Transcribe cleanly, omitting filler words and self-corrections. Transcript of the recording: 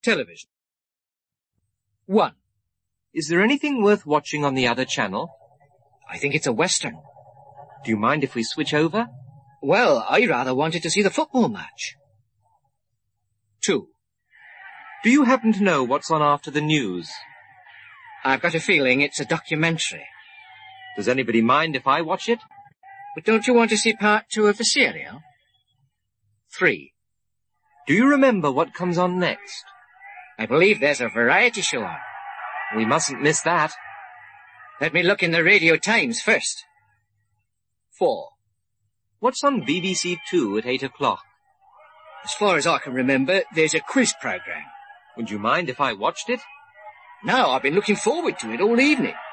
Television. 1. Is there anything worth watching on the other channel? I think it's a Western. Do you mind if we switch over? Well, I rather wanted to see the football match. 2. Do you happen to know what's on after the news? I've got a feeling it's a documentary. Does anybody mind if I watch it? But don't you want to see part 2 of the serial? 3. Do you remember what comes on next? I believe there's a variety show on. We mustn't miss that. Let me look in the Radio Times first. 4. What's on BBC 2 at 8 o'clock? As far as I can remember, there's a quiz programme. Would you mind if I watched it? No, I've been looking forward to it all evening.